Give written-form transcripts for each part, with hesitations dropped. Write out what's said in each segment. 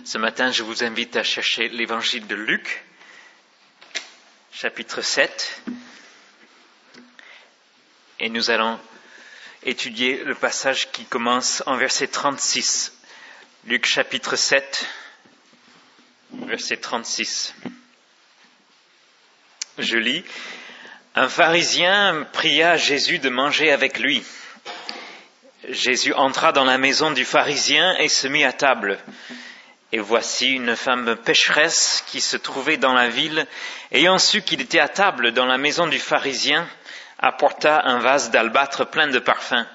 Ce matin, je vous invite à chercher l'évangile de Luc, chapitre 7. Et nous allons étudier le passage qui commence en verset 36. Luc, chapitre 7, verset 36. Je lis. Un pharisien pria Jésus de manger avec lui. Jésus entra dans la maison du pharisien et se mit à table. Et voici une femme pécheresse qui se trouvait dans la ville, ayant su qu'il était à table dans la maison du pharisien, apporta un vase d'albâtre plein de parfums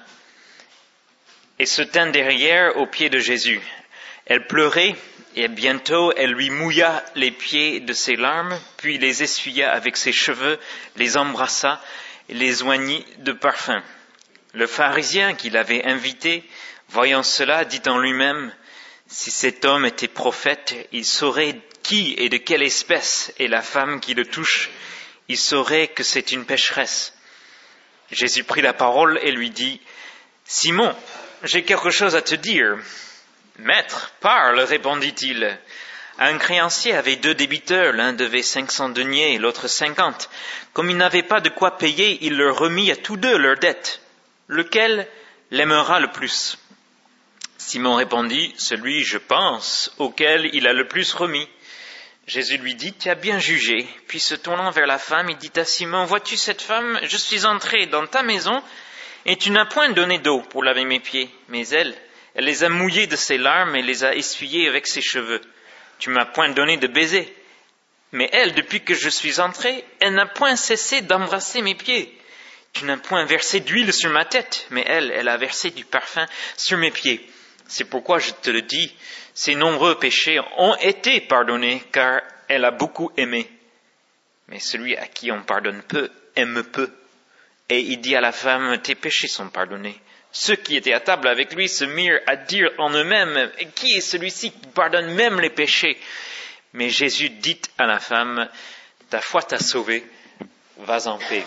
et se tint derrière aux pieds de Jésus. Elle pleurait et bientôt elle lui mouilla les pieds de ses larmes, puis les essuya avec ses cheveux, les embrassa et les oignit de parfum. Le pharisien qui l'avait invité, voyant cela, dit en lui-même: si cet homme était prophète, il saurait qui et de quelle espèce est la femme qui le touche. Il saurait que c'est une pécheresse. Jésus prit la parole et lui dit: Simon, j'ai quelque chose à te dire. Maître, parle, répondit-il. Un créancier avait 2 débiteurs, l'un devait 500 deniers et l'autre 50. Comme il n'avait pas de quoi payer, il leur remit à tous 2 leur dette. Lequel l'aimera le plus? Simon répondit: celui, je pense, auquel il a le plus remis. Jésus lui dit: tu as bien jugé. Puis se tournant vers la femme, il dit à Simon: vois-tu cette femme? Je suis entré dans ta maison et tu n'as point donné d'eau pour laver mes pieds. Mais elle les a mouillés de ses larmes et les a essuyés avec ses cheveux. Tu m'as point donné de baiser. Mais elle, depuis que je suis entré, elle n'a point cessé d'embrasser mes pieds. Tu n'as point versé d'huile sur ma tête, mais elle a versé du parfum sur mes pieds. C'est pourquoi je te le dis, ses nombreux péchés ont été pardonnés, car elle a beaucoup aimé. Mais celui à qui on pardonne peu, aime peu. Et il dit à la femme: tes péchés sont pardonnés. Ceux qui étaient à table avec lui se mirent à dire en eux-mêmes: qui est celui-ci qui pardonne même les péchés? Mais Jésus dit à la femme: ta foi t'a sauvée, vas en paix.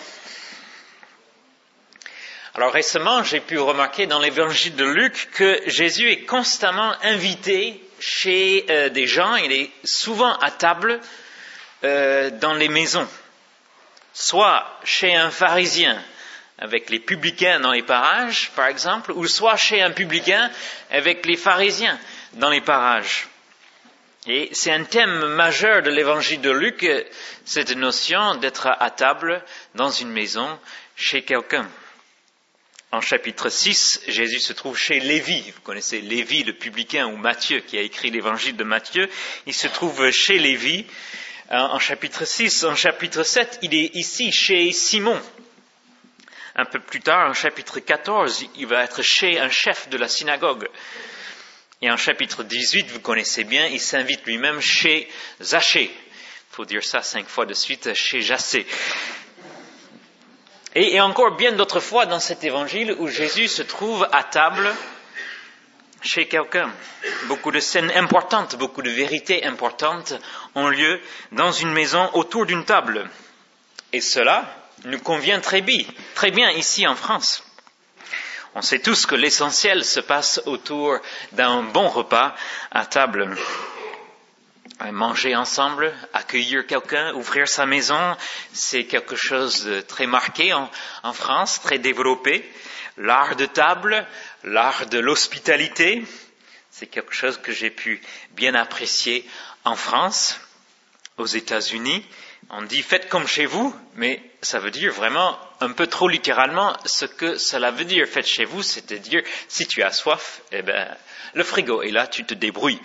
Alors récemment, j'ai pu remarquer dans l'évangile de Luc que Jésus est constamment invité chez des gens. Il est souvent à table dans les maisons, soit chez un pharisien avec les publicains dans les parages, par exemple, ou soit chez un publicain avec les pharisiens dans les parages. Et c'est un thème majeur de l'évangile de Luc, cette notion d'être à table dans une maison chez quelqu'un. En chapitre 6, Jésus se trouve chez Lévi. Vous connaissez Lévi, le publicain, ou Matthieu, qui a écrit l'évangile de Matthieu. Il se trouve chez Lévi en chapitre 6. En chapitre 7, il est ici chez Simon. Un peu plus tard, en chapitre 14, il va être chez un chef de la synagogue. Et en chapitre 18, vous connaissez bien, il s'invite lui-même chez Zachée. Il faut dire ça 5 fois de suite, chez Jassé. Et encore bien d'autres fois dans cet évangile où Jésus se trouve à table chez quelqu'un. Beaucoup de scènes importantes, beaucoup de vérités importantes ont lieu dans une maison autour d'une table. Et cela nous convient très bien ici en France. On sait tous que l'essentiel se passe autour d'un bon repas à table. Manger ensemble, accueillir quelqu'un, ouvrir sa maison, c'est quelque chose de très marqué en France, très développé. L'art de table, l'art de l'hospitalité, c'est quelque chose que j'ai pu bien apprécier en France. Aux États-Unis, on dit faites comme chez vous, mais ça veut dire vraiment un peu trop littéralement ce que cela veut dire. Faites chez vous, c'est-à-dire si tu as soif, le frigo est là, tu te débrouilles.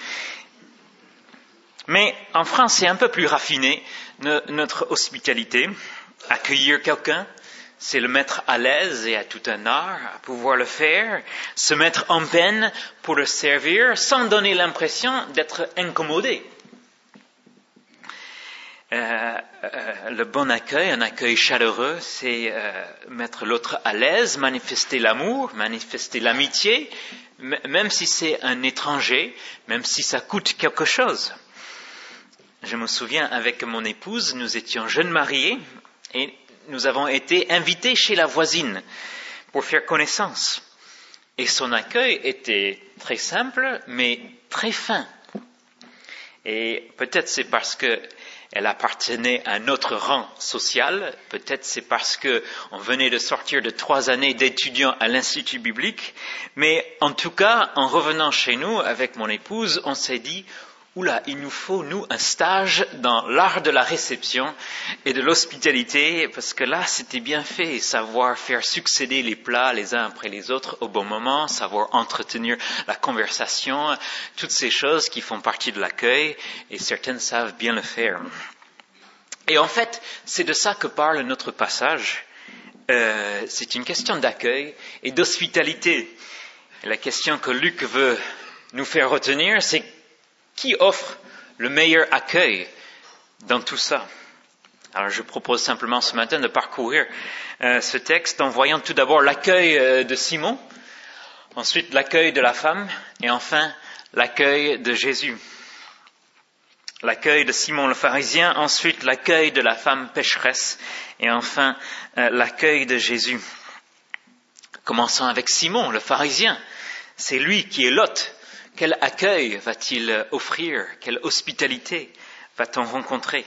Mais en France, c'est un peu plus raffiné, notre hospitalité. Accueillir quelqu'un, c'est le mettre à l'aise et à tout un art à pouvoir le faire. Se mettre en peine pour le servir sans donner l'impression d'être incommodé. Le bon accueil, un accueil chaleureux, c'est mettre l'autre à l'aise, manifester l'amour, manifester l'amitié, même si c'est un étranger, même si ça coûte quelque chose. Je me souviens, avec mon épouse, nous étions jeunes mariés et nous avons été invités chez la voisine pour faire connaissance. Et son accueil était très simple, mais très fin. Et peut-être c'est parce qu'elle appartenait à un autre rang social, peut-être c'est parce qu'on venait de sortir de 3 années d'étudiants à l'Institut biblique, mais en tout cas, en revenant chez nous avec mon épouse, on s'est dit, oula, il nous faut, nous, un stage dans l'art de la réception et de l'hospitalité, parce que là, c'était bien fait, savoir faire succéder les plats les uns après les autres au bon moment, savoir entretenir la conversation, toutes ces choses qui font partie de l'accueil, et certaines savent bien le faire. Et en fait, c'est de ça que parle notre passage. C'est une question d'accueil et d'hospitalité. Et la question que Luc veut nous faire retenir, c'est qui offre le meilleur accueil dans tout ça? Alors je propose simplement ce matin de parcourir ce texte en voyant tout d'abord l'accueil de Simon, ensuite l'accueil de la femme et enfin l'accueil de Jésus. L'accueil de Simon le pharisien, ensuite l'accueil de la femme pécheresse et enfin l'accueil de Jésus. Commençons avec Simon le pharisien. C'est lui qui est l'hôte. Quel accueil va-t-il offrir? Quelle hospitalité va-t-on rencontrer?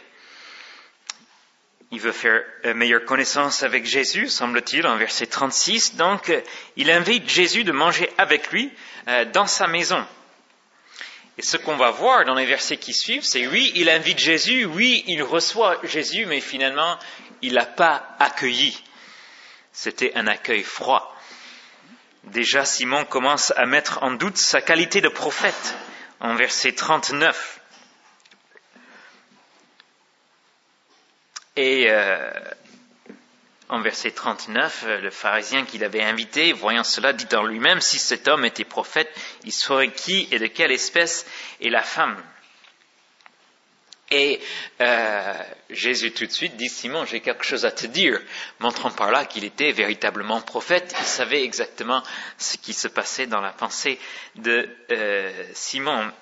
Il veut faire meilleure connaissance avec Jésus, semble-t-il, en verset 36. Donc, il invite Jésus de manger avec lui dans sa maison. Et ce qu'on va voir dans les versets qui suivent, c'est oui, il invite Jésus, oui, il reçoit Jésus, mais finalement, il l'a pas accueilli. C'était un accueil froid. Déjà, Simon commence à mettre en doute sa qualité de prophète en verset 39. Et en verset 39, le pharisien qu'il avait invité, voyant cela, dit en lui-même, si cet homme était prophète, il saurait qui et de quelle espèce est la femme. Et Jésus tout de suite dit, Simon, j'ai quelque chose à te dire, montrant par là qu'il était véritablement prophète. Il savait exactement ce qui se passait dans la pensée de Simon.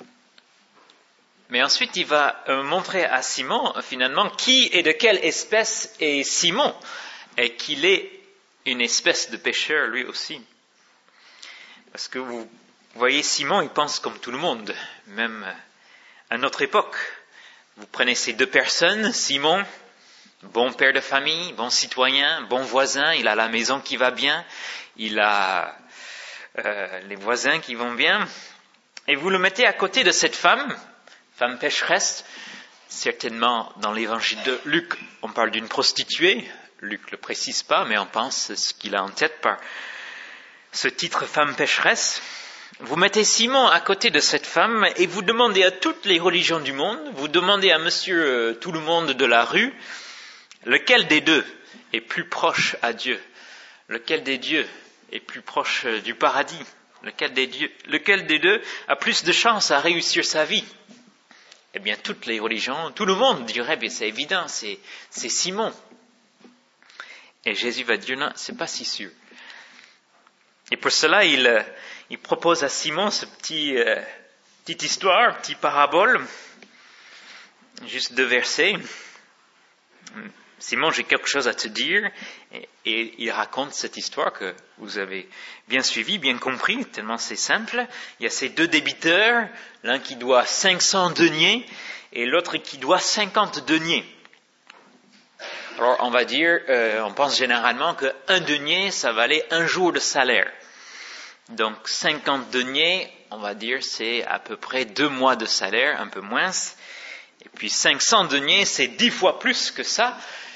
Mais ensuite, il va montrer à Simon, finalement, qui et de quelle espèce est Simon, et qu'il est une espèce de pécheur lui aussi. Parce que vous voyez, Simon, il pense comme tout le monde, même à notre époque. Vous prenez ces 2 personnes, Simon, bon père de famille, bon citoyen, bon voisin, il a la maison qui va bien, il a les voisins qui vont bien, et vous le mettez à côté de cette femme pécheresse. Certainement, dans l'évangile de Luc, on parle d'une prostituée. Luc ne le précise pas, mais on pense ce qu'il a en tête par ce titre femme pécheresse. Vous mettez Simon à côté de cette femme et vous demandez à toutes les religions du monde, vous demandez à monsieur tout le monde de la rue, lequel des deux est plus proche à Dieu? Lequel des dieux est plus proche du paradis? Lequel des deux a plus de chances à réussir sa vie? Eh bien, toutes les religions, tout le monde dirait, bien, c'est évident, c'est Simon. Et Jésus va dire, non, c'est pas si sûr. Et pour cela, il propose à Simon ce petite histoire, petit parabole, juste 2 versets. Simon, j'ai quelque chose à te dire. Et il raconte cette histoire que vous avez bien suivie, bien compris, tellement c'est simple. Il y a ces 2 débiteurs, l'un qui doit 500 deniers et l'autre qui doit 50 deniers. Alors on va dire, on pense généralement qu'un denier, ça valait 1 jour de salaire. Donc 50 deniers, on va dire, c'est à peu près 2 mois de salaire, un peu moins. Et puis 500 deniers, c'est 10 fois plus que ça.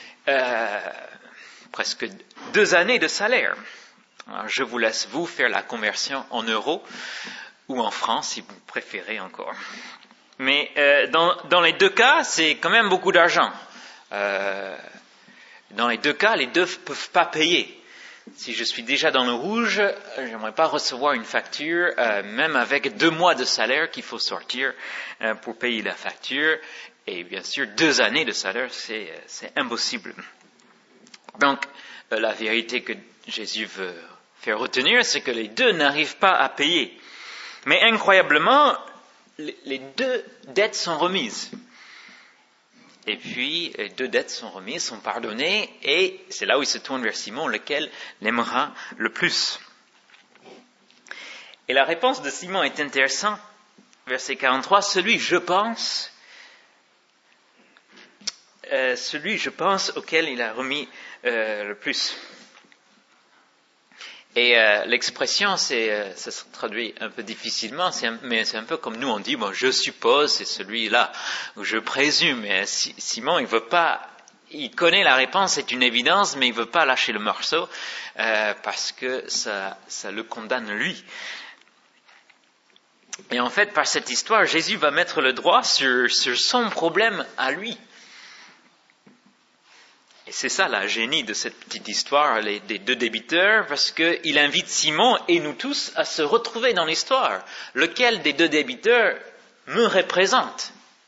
Presque 2 années de salaire. Alors, je vous laisse vous faire la conversion en euros ou en francs si vous préférez encore. Mais dans les 2 cas, c'est quand même beaucoup d'argent. Dans les 2 cas, les 2 ne peuvent pas payer. Si je suis déjà dans le rouge, j'aimerais pas recevoir une facture, même avec 2 mois de salaire qu'il faut sortir pour payer la facture. Et bien sûr, 2 années de salaire, c'est impossible. Donc, la vérité que Jésus veut faire retenir, c'est que les 2 n'arrivent pas à payer. Mais incroyablement, les 2 dettes sont remises. Et puis, les 2 dettes sont remises, sont pardonnées, et c'est là où il se tourne vers Simon, lequel l'aimera le plus. Et la réponse de Simon est intéressante, verset 43, celui, je pense, auquel il a remis le plus. Et l'expression, ça se traduit un peu difficilement, mais c'est un peu comme nous on dit, je suppose, c'est celui-là, ou je présume. Mais Simon, il connaît la réponse, c'est une évidence, mais il veut pas lâcher le morceau parce que ça le condamne lui. Et en fait, par cette histoire, Jésus va mettre le doigt sur son problème à lui. Et c'est ça la génie de cette petite histoire des deux débiteurs, parce qu'il invite Simon et nous tous à se retrouver dans l'histoire. Lequel des deux débiteurs me représente?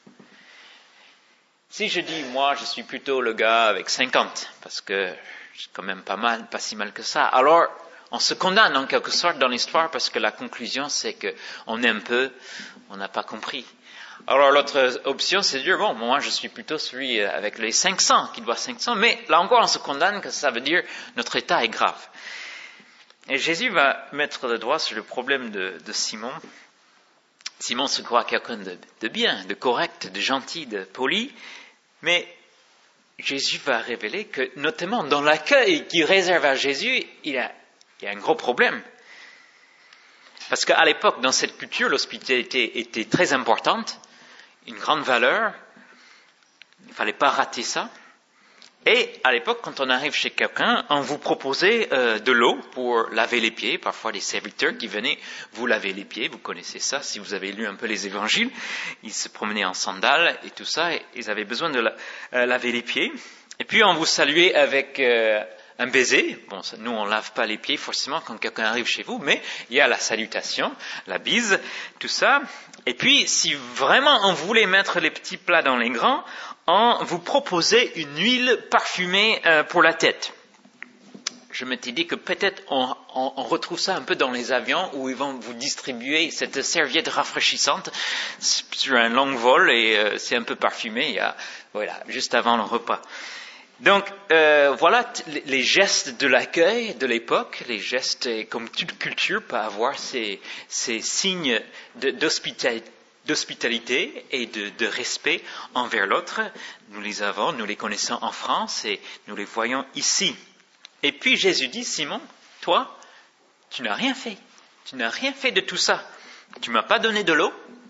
Si je dis, moi, je suis plutôt le gars avec 50, parce que c'est quand même pas si mal que ça, alors on se condamne en quelque sorte dans l'histoire, parce que la conclusion, c'est qu'on aime peu, on n'a pas compris. Alors l'autre option, c'est de dire, moi je suis plutôt celui avec les 500, qui doit 500, mais là encore on se condamne, que ça veut dire notre état est grave. Et Jésus va mettre le doigt sur le problème de Simon. Simon se croit quelqu'un de bien, de correct, de gentil, de poli, mais Jésus va révéler que, notamment dans l'accueil qu'il réserve à Jésus, il y a un gros problème. Parce qu'à l'époque, dans cette culture, l'hospitalité était très importante, une grande valeur, il ne fallait pas rater ça. Et à l'époque, quand on arrive chez quelqu'un, on vous proposait de l'eau pour laver les pieds, parfois des serviteurs qui venaient vous laver les pieds, vous connaissez ça, si vous avez lu un peu les évangiles, ils se promenaient en sandales et tout ça, et ils avaient besoin de laver les pieds. Et puis on vous saluait avec un baiser. Nous on lave pas les pieds forcément quand quelqu'un arrive chez vous, mais il y a la salutation, la bise, tout ça. Et puis si vraiment on voulait mettre les petits plats dans les grands, on vous proposait une huile parfumée pour la tête. Je m'étais dit que peut-être on retrouve ça un peu dans les avions où ils vont vous distribuer cette serviette rafraîchissante sur un long vol et c'est un peu parfumé, juste avant le repas. Donc voilà les gestes de l'accueil de l'époque, les gestes comme toute culture peut avoir ces signes d'hospitalité et de respect envers l'autre. Nous les connaissons en France et nous les voyons ici. Et puis Jésus dit, Simon, toi, tu n'as rien fait. Tu n'as rien fait de tout ça. Tu m'as pas donné de l'eau,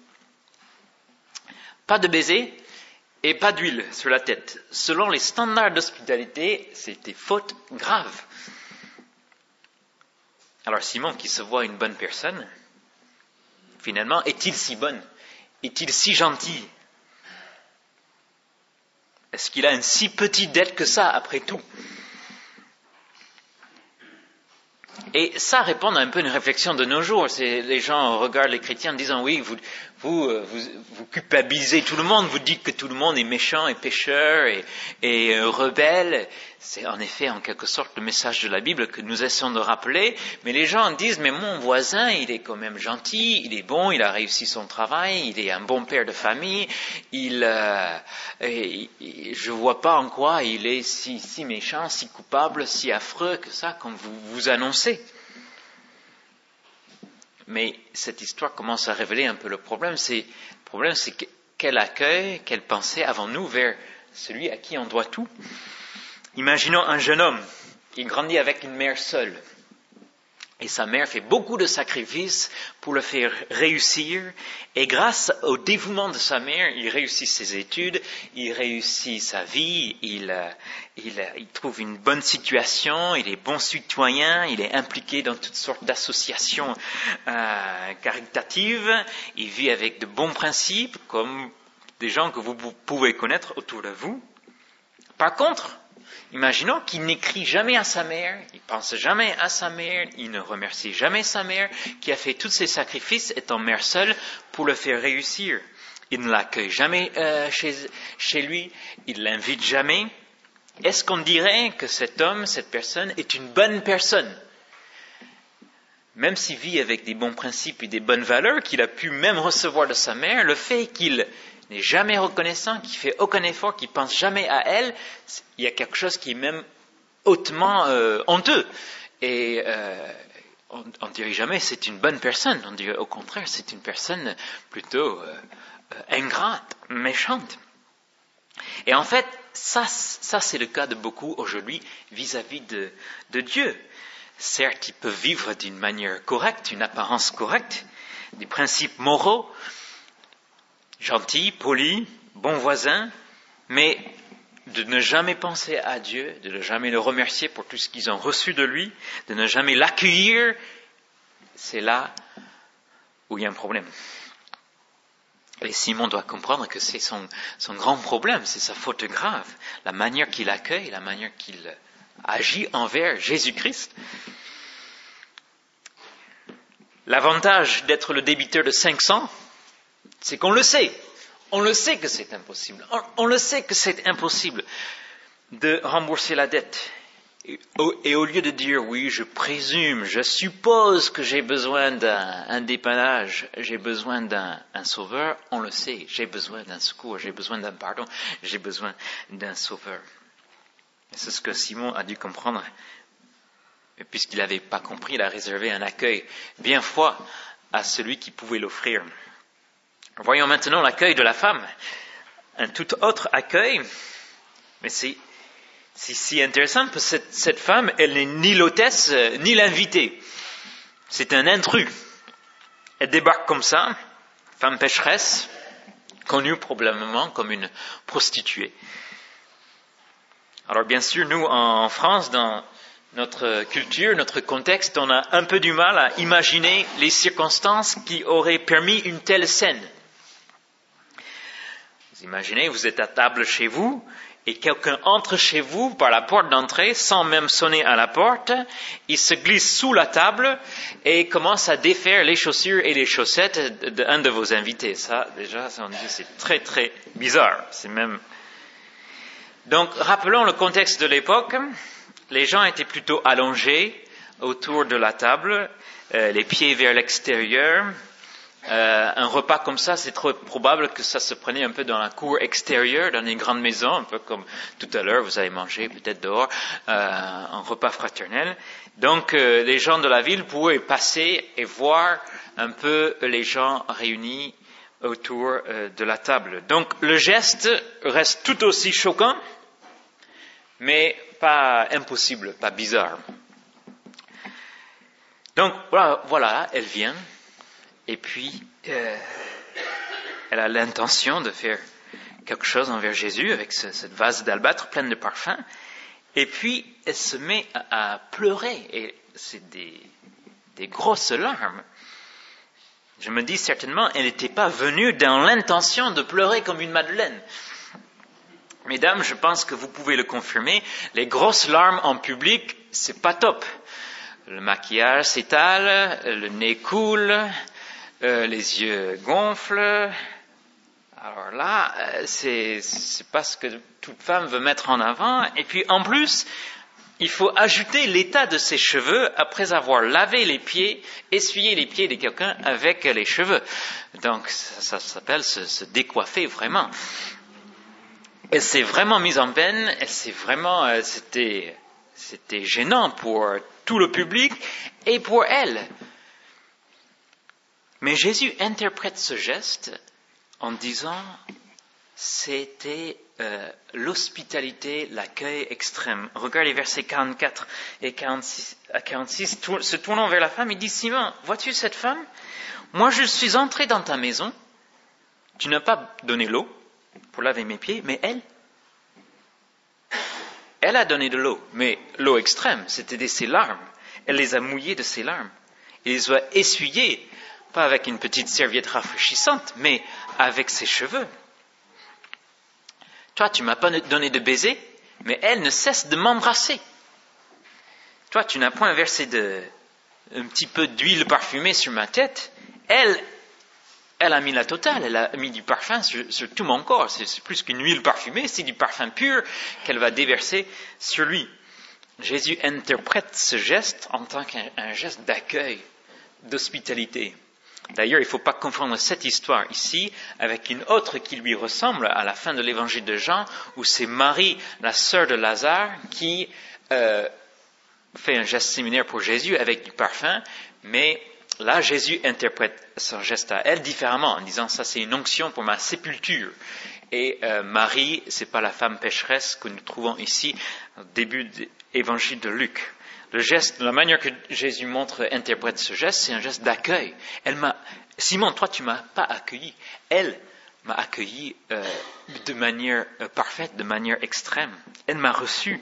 pas de baiser et pas d'huile sur la tête. Selon les standards d'hospitalité, c'était faute grave. Alors Simon, qui se voit une bonne personne, finalement, est-il si bon? Est-il si gentil? Est-ce qu'il a une si petite dette que ça, après tout? Et ça répond à un peu une réflexion de nos jours. Les gens regardent les chrétiens en disant, oui, vous culpabilisez tout le monde, vous dites que tout le monde est méchant et pécheur et rebelle. C'est en effet, en quelque sorte, le message de la Bible que nous essayons de rappeler. Mais les gens disent, mais mon voisin, il est quand même gentil, il est bon, il a réussi son travail, il est un bon père de famille, je vois pas en quoi il est si méchant, si coupable, si affreux que ça, comme vous annoncez. Mais cette histoire commence à révéler un peu le problème. Le problème, c'est quel accueil, quelle pensée avons-nous vers celui à qui on doit tout? Imaginons un jeune homme, il grandit avec une mère seule. Et sa mère fait beaucoup de sacrifices pour le faire réussir. Et grâce au dévouement de sa mère, il réussit ses études, il réussit sa vie, il trouve une bonne situation, il est bon citoyen, il est impliqué dans toutes sortes d'associations caritatives, il vit avec de bons principes, comme des gens que vous pouvez connaître autour de vous. Par contre, imaginons qu'il n'écrit jamais à sa mère, il pense jamais à sa mère, il ne remercie jamais sa mère, qui a fait tous ces sacrifices étant mère seule pour le faire réussir. Il ne l'accueille jamais chez lui, il l'invite jamais. Est-ce qu'on dirait que cet homme, cette personne, est une bonne personne? Même s'il vit avec des bons principes et des bonnes valeurs qu'il a pu même recevoir de sa mère, le fait qu'il n'est jamais reconnaissant, qui fait aucun effort, qui pense jamais à elle, il y a quelque chose qui est même hautement honteux. Et on dirait jamais c'est une bonne personne. On dirait au contraire, c'est une personne plutôt ingrate, méchante. Et en fait, ça c'est le cas de beaucoup aujourd'hui vis-à-vis de Dieu. Certes, ils peuvent vivre d'une manière correcte, une apparence correcte, des principes moraux, gentils, polis, bons voisins, mais de ne jamais penser à Dieu, de ne jamais le remercier pour tout ce qu'ils ont reçu de lui, de ne jamais l'accueillir, c'est là où il y a un problème. Et Simon doit comprendre que c'est son grand problème, c'est sa faute grave, la manière qu'il accueille, la manière qu'il agit envers Jésus-Christ. L'avantage d'être le débiteur de 500, c'est qu'on le sait. On le sait que c'est impossible. On le sait que c'est impossible de rembourser la dette. Et au lieu de dire, oui, je présume, je suppose que j'ai besoin d'un dépannage, j'ai besoin d'un sauveur, on le sait, j'ai besoin d'un secours, j'ai besoin d'un pardon, j'ai besoin d'un sauveur. Et c'est ce que Simon a dû comprendre. Et puisqu'il n'avait pas compris, il a réservé un accueil bien froid à celui qui pouvait l'offrir. Voyons maintenant l'accueil de la femme. Un tout autre accueil, mais c'est si intéressant parce que cette femme, elle n'est ni l'hôtesse, ni l'invitée. C'est un intrus. Elle débarque comme ça, femme pécheresse, connue probablement comme une prostituée. Alors bien sûr, nous, en France, dans notre culture, notre contexte, on a un peu du mal à imaginer les circonstances qui auraient permis une telle scène. Vous imaginez, vous êtes à table chez vous, et quelqu'un entre chez vous par la porte d'entrée, sans même sonner à la porte, il se glisse sous la table et commence à défaire les chaussures et les chaussettes d'un de vos invités. Ça, déjà, on dit, c'est très très bizarre. C'est même... Donc, rappelons le contexte de l'époque. Les gens étaient plutôt allongés autour de la table, les pieds vers l'extérieur. Un repas comme ça, c'est trop probable que ça se prenait un peu dans la cour extérieure, dans les grandes maisons, un peu comme tout à l'heure, vous avez mangé peut-être dehors, un repas fraternel. Donc, les gens de la ville pouvaient passer et voir un peu les gens réunis autour de la table. Donc, le geste reste tout aussi choquant, mais pas impossible, pas bizarre. Donc, voilà, elle vient. Et puis, elle a l'intention de faire quelque chose envers Jésus avec cette vase d'albâtre pleine de parfums. Et puis, elle se met à pleurer. Et c'est des grosses larmes. Je me dis certainement, elle n'était pas venue dans l'intention de pleurer comme une madeleine. Mesdames, je pense que vous pouvez le confirmer, les grosses larmes en public, c'est pas top. Le maquillage s'étale, le nez coule, les yeux gonflent. Alors là, c'est pas ce que toute femme veut mettre en avant. Et puis en plus, il faut ajouter l'état de ses cheveux après avoir lavé les pieds, essuyé les pieds de quelqu'un avec les cheveux. Donc ça s'appelle se décoiffer vraiment. Elle s'est vraiment mise en peine. Elle s'est vraiment, c'était gênant pour tout le public et pour elle. Mais Jésus interprète ce geste en disant c'était l'hospitalité, l'accueil extrême. Regardez versets 44 et 46, se tournant vers la femme, il dit, Simon, vois-tu cette femme? Moi je suis entré dans ta maison, tu n'as pas donné l'eau pour laver mes pieds, mais elle a donné de l'eau, mais l'eau extrême, c'était de ses larmes. Elle les a mouillés de ses larmes. Il les a essuyés, pas avec une petite serviette rafraîchissante, mais avec ses cheveux. Toi, tu m'as pas donné de baiser, mais elle ne cesse de m'embrasser. Toi, tu n'as point versé un petit peu d'huile parfumée sur ma tête. Elle a mis la totale, elle a mis du parfum sur tout mon corps. C'est plus qu'une huile parfumée, c'est du parfum pur qu'elle va déverser sur lui. Jésus interprète ce geste en tant qu'un geste d'accueil, d'hospitalité. D'ailleurs, il ne faut pas confondre cette histoire ici avec une autre qui lui ressemble à la fin de l'évangile de Jean, où c'est Marie, la sœur de Lazare, qui fait un geste similaire pour Jésus avec du parfum, mais là, Jésus interprète son geste à elle différemment, en disant, ça c'est une onction pour ma sépulture. Et Marie, c'est pas la femme pécheresse que nous trouvons ici, au début de l'évangile de Luc. Le geste, la manière que Jésus interprète ce geste, c'est un geste d'accueil. Simon, toi tu m'as pas accueilli. Elle m'a accueilli de manière parfaite, de manière extrême. Elle m'a reçu.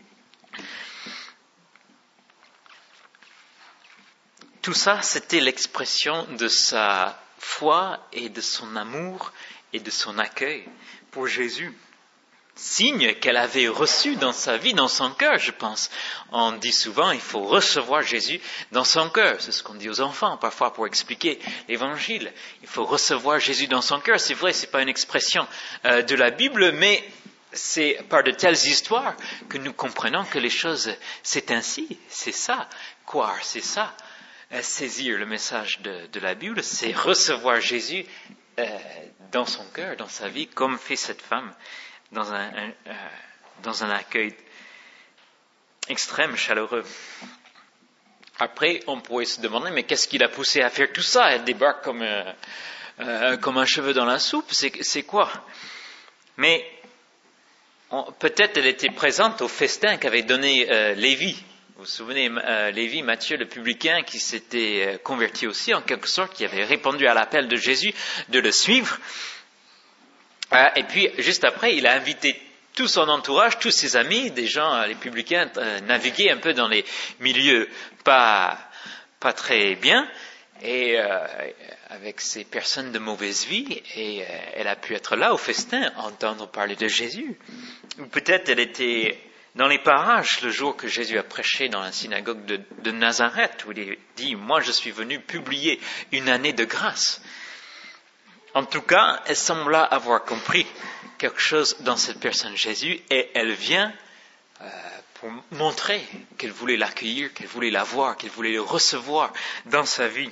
Tout ça, c'était l'expression de sa foi et de son amour et de son accueil pour Jésus. Signe qu'elle avait reçu dans sa vie, dans son cœur, je pense. On dit souvent, il faut recevoir Jésus dans son cœur. C'est ce qu'on dit aux enfants, parfois, pour expliquer l'évangile. Il faut recevoir Jésus dans son cœur. C'est vrai, c'est pas une expression de la Bible, mais c'est par de telles histoires que nous comprenons que les choses, c'est ainsi, c'est ça. Croire, c'est ça. Saisir le message de la Bible, c'est recevoir Jésus dans son cœur, dans sa vie, comme fait cette femme. Dans un accueil extrême, chaleureux. Après, on pourrait se demander, mais qu'est-ce qui l'a poussé à faire tout ça? Elle débarque comme un cheveu dans la soupe, c'est quoi? Mais peut-être elle était présente au festin qu'avait donné Lévi. Vous vous souvenez, Lévi, Matthieu, le publicain, qui s'était converti aussi, en quelque sorte, qui avait répondu à l'appel de Jésus de le suivre. Et puis, juste après, il a invité tout son entourage, tous ses amis, des gens, les publicains, naviguer un peu dans les milieux pas très bien, et avec ces personnes de mauvaise vie, et elle a pu être là au festin, entendre parler de Jésus. Ou peut-être elle était dans les parages le jour que Jésus a prêché dans la synagogue de Nazareth, où il dit « Moi, je suis venu publier une année de grâce ». En tout cas, elle sembla avoir compris quelque chose dans cette personne Jésus et elle vient pour montrer qu'elle voulait l'accueillir, qu'elle voulait la voir, qu'elle voulait le recevoir dans sa vie.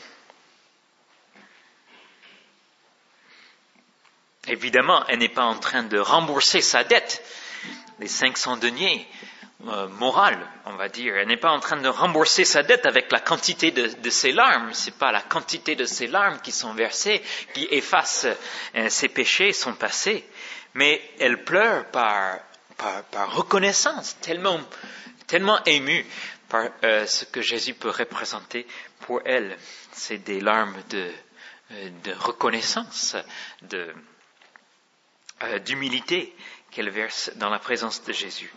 Évidemment, elle n'est pas en train de rembourser sa dette, les 500 deniers morales, on va dire. Elle n'est pas en train de rembourser sa dette avec la quantité de ses larmes. C'est pas la quantité de ses larmes qui sont versées qui efface ses péchés, son passé. Mais elle pleure par reconnaissance, tellement émue par ce que Jésus peut représenter pour elle. C'est des larmes de reconnaissance, d'humilité qu'elle verse dans la présence de Jésus.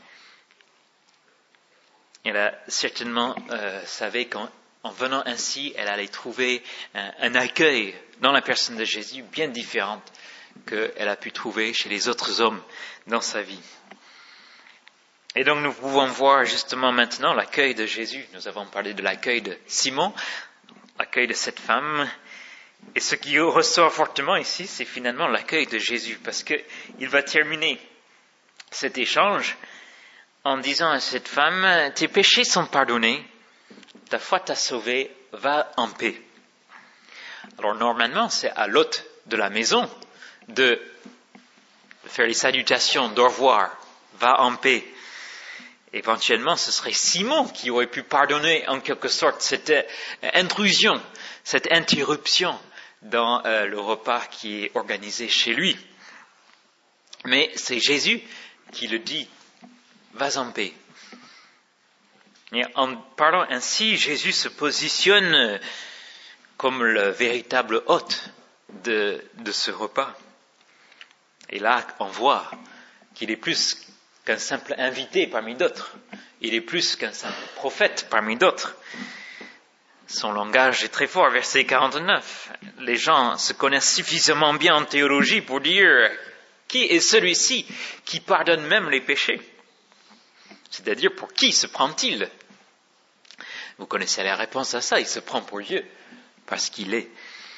Elle a certainement savait qu'en venant ainsi, elle allait trouver un accueil dans la personne de Jésus bien différente qu'elle a pu trouver chez les autres hommes dans sa vie. Et donc nous pouvons voir justement maintenant l'accueil de Jésus. Nous avons parlé de l'accueil de Simon, l'accueil de cette femme. Et ce qui ressort fortement ici, c'est finalement l'accueil de Jésus, parce qu'il va terminer cet échange en disant à cette femme, tes péchés sont pardonnés, ta foi t'a sauvé, va en paix. Alors normalement, c'est à l'hôte de la maison de faire les salutations, d'au revoir, va en paix. Éventuellement, ce serait Simon qui aurait pu pardonner en quelque sorte cette intrusion, cette interruption dans le repas qui est organisé chez lui. Mais c'est Jésus qui le dit, vas en paix. Et en parlant ainsi, Jésus se positionne comme le véritable hôte de ce repas. Et là, on voit qu'il est plus qu'un simple invité parmi d'autres. Il est plus qu'un simple prophète parmi d'autres. Son langage est très fort, verset 49. Les gens se connaissent suffisamment bien en théologie pour dire qui est celui-ci qui pardonne même les péchés. C'est-à-dire, pour qui se prend-il? Vous connaissez la réponse à ça, il se prend pour Dieu, parce qu'il est.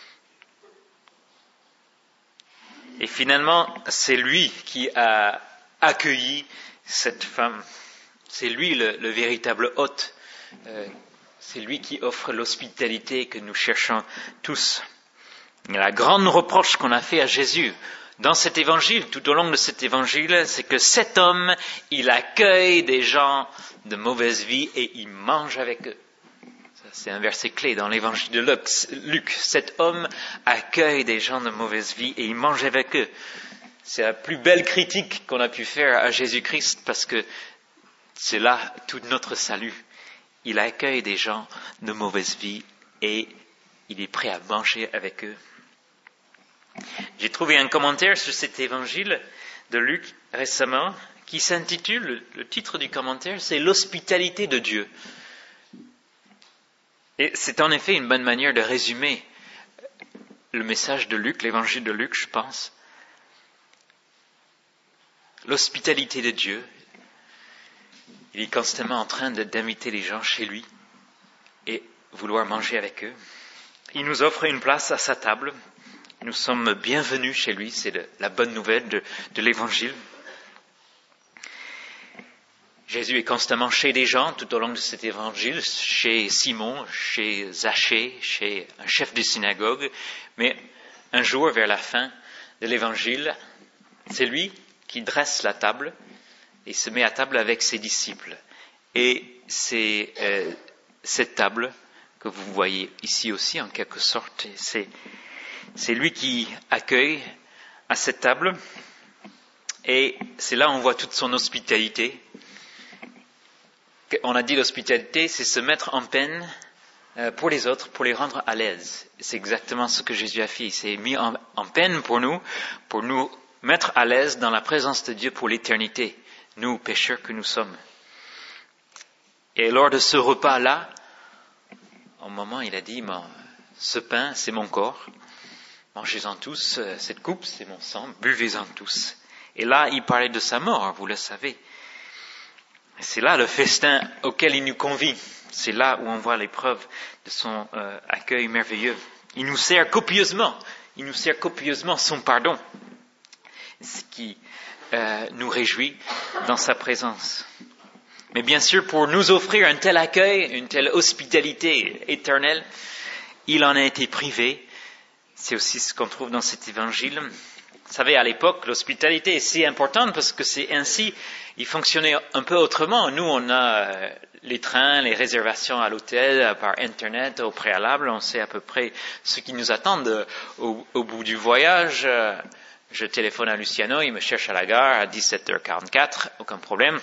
Et finalement, c'est lui qui a accueilli cette femme. C'est lui le véritable hôte. C'est lui qui offre l'hospitalité que nous cherchons tous. Et la grande reproche qu'on a fait à Jésus, dans cet évangile, tout au long de cet évangile, c'est que cet homme, il accueille des gens de mauvaise vie et il mange avec eux. Ça, c'est un verset clé dans l'évangile de Luc. Cet homme accueille des gens de mauvaise vie et il mange avec eux. C'est la plus belle critique qu'on a pu faire à Jésus-Christ parce que c'est là tout notre salut. Il accueille des gens de mauvaise vie et il est prêt à manger avec eux. J'ai trouvé un commentaire sur cet évangile de Luc récemment qui s'intitule, le titre du commentaire, c'est « L'hospitalité de Dieu ». Et c'est en effet une bonne manière de résumer le message de Luc, l'évangile de Luc, je pense. L'hospitalité de Dieu, il est constamment en train d'inviter les gens chez lui et vouloir manger avec eux. Il nous offre une place à sa table. Nous sommes bienvenus chez lui, c'est la bonne nouvelle de l'évangile. Jésus est constamment chez des gens tout au long de cet évangile, chez Simon, chez Zachée, chez un chef de synagogue. Mais un jour, vers la fin de l'évangile, c'est lui qui dresse la table et se met à table avec ses disciples. Et c'est cette table que vous voyez ici aussi, en quelque sorte, c'est lui qui accueille à cette table et c'est là où on voit toute son hospitalité. On a dit l'hospitalité, c'est se mettre en peine pour les autres, pour les rendre à l'aise. C'est exactement ce que Jésus a fait. Il s'est mis en peine pour nous mettre à l'aise dans la présence de Dieu pour l'éternité, nous, pécheurs que nous sommes. Et lors de ce repas-là, au moment, il a dit, ce pain, c'est mon corps. Mangez-en tous, cette coupe, c'est mon sang, buvez-en tous. Et là, il parlait de sa mort, vous le savez. C'est là le festin auquel il nous convie. C'est là où on voit les preuves de son accueil merveilleux. Il nous sert copieusement son pardon, ce qui nous réjouit dans sa présence. Mais bien sûr, pour nous offrir un tel accueil, une telle hospitalité éternelle, il en a été privé. C'est aussi ce qu'on trouve dans cet évangile. Vous savez, à l'époque, l'hospitalité est si importante parce que c'est ainsi, il fonctionnait un peu autrement. Nous, on a les trains, les réservations à l'hôtel par Internet au préalable. On sait à peu près ce qui nous attend au bout du voyage. Je téléphone à Luciano, il me cherche à la gare à 17h44, aucun problème.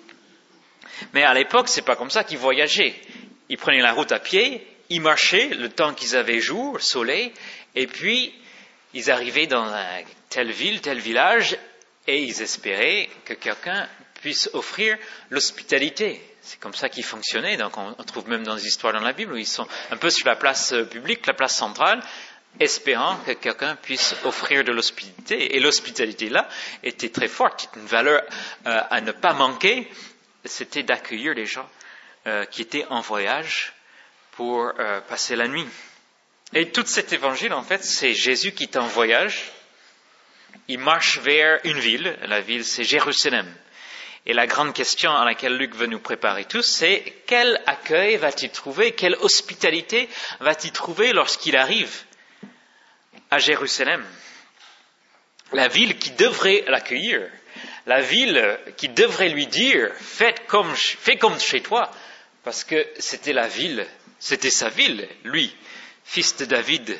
Mais à l'époque, c'est pas comme ça qu'ils voyageaient. Ils prenaient la route à pied, ils marchaient le temps qu'ils avaient jour, soleil, et puis ils arrivaient dans telle ville, tel village, et ils espéraient que quelqu'un puisse offrir l'hospitalité. C'est comme ça qu'ils fonctionnaient. Donc on trouve même dans les histoires dans la Bible où ils sont un peu sur la place publique, la place centrale, espérant que quelqu'un puisse offrir de l'hospitalité. Et l'hospitalité là était très forte, une valeur à ne pas manquer. C'était d'accueillir les gens qui étaient en voyage pour passer la nuit. Et tout cet évangile, en fait, c'est Jésus qui est en voyage. Il marche vers une ville. La ville, c'est Jérusalem. Et la grande question à laquelle Luc veut nous préparer tous, c'est quel accueil va-t-il trouver, quelle hospitalité va-t-il trouver lorsqu'il arrive à Jérusalem? La ville qui devrait l'accueillir. La ville qui devrait lui dire, fais comme chez toi, parce que c'était sa ville, lui, fils de David.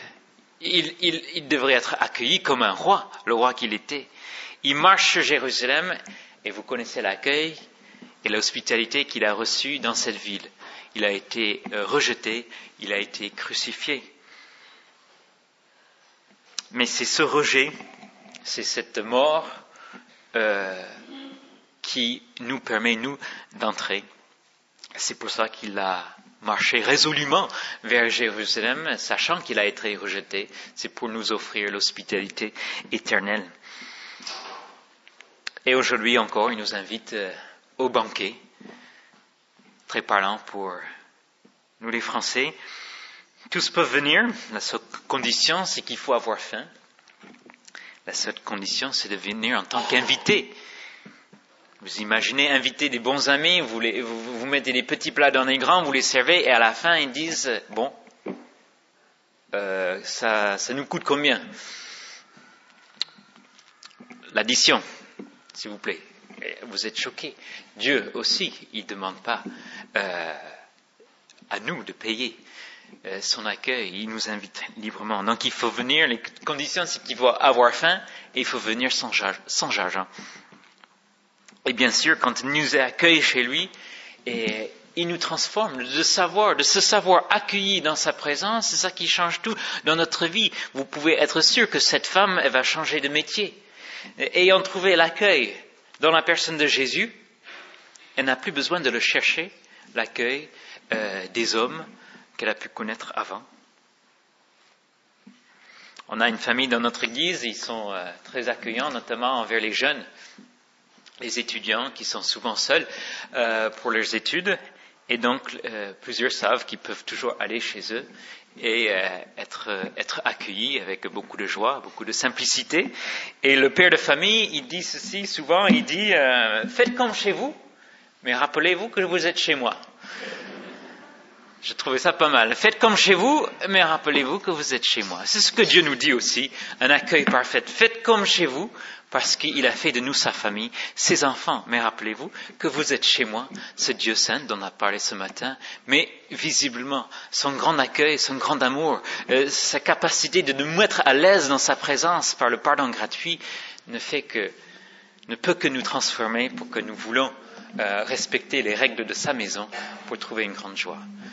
Il devrait être accueilli comme un roi, le roi qu'il était. Il marche sur Jérusalem, et vous connaissez l'accueil et l'hospitalité qu'il a reçue dans cette ville. Il a été rejeté, il a été crucifié. Mais c'est ce rejet, c'est cette mort qui nous permet, nous, d'entrer. C'est pour ça qu'il a marché résolument vers Jérusalem, sachant qu'il a été rejeté. C'est pour nous offrir l'hospitalité éternelle. Et aujourd'hui encore, il nous invite au banquet. Très parlant pour nous les Français. Tous peuvent venir. La seule condition, c'est qu'il faut avoir faim. La seule condition, c'est de venir en tant qu'invité. Vous imaginez inviter des bons amis, vous mettez des petits plats dans les grands, vous les servez, et à la fin, ils disent, bon, ça nous coûte combien? l'addition, s'il vous plaît. Vous êtes choqués. Dieu aussi, il ne demande pas à nous de payer son accueil. Il nous invite librement. Donc il faut venir, les conditions, c'est qu'il faut avoir faim et il faut venir sans argent. Et bien sûr, quand il nous accueille chez lui, et il nous transforme, de se savoir accueilli dans sa présence, c'est ça qui change tout dans notre vie. Vous pouvez être sûr que cette femme, elle va changer de métier. Ayant trouvé l'accueil dans la personne de Jésus, elle n'a plus besoin de le chercher, l'accueil des hommes qu'elle a pu connaître avant. On a une famille dans notre église, ils sont très accueillants, notamment envers les jeunes, les étudiants qui sont souvent seuls pour leurs études. Et donc, plusieurs savent qu'ils peuvent toujours aller chez eux et être accueillis avec beaucoup de joie, beaucoup de simplicité. Et le père de famille, il dit ceci souvent, il dit « Faites comme chez vous, mais rappelez-vous que vous êtes chez moi ». Je trouvais ça pas mal. Faites comme chez vous, mais rappelez-vous que vous êtes chez moi. C'est ce que Dieu nous dit aussi, un accueil parfait. Faites comme chez vous, parce qu'il a fait de nous sa famille, ses enfants. Mais rappelez-vous que vous êtes chez moi, ce Dieu saint dont on a parlé ce matin. Mais visiblement, son grand accueil, son grand amour, sa capacité de nous mettre à l'aise dans sa présence par le pardon gratuit ne peut que nous transformer pour que nous voulons respecter les règles de sa maison pour trouver une grande joie.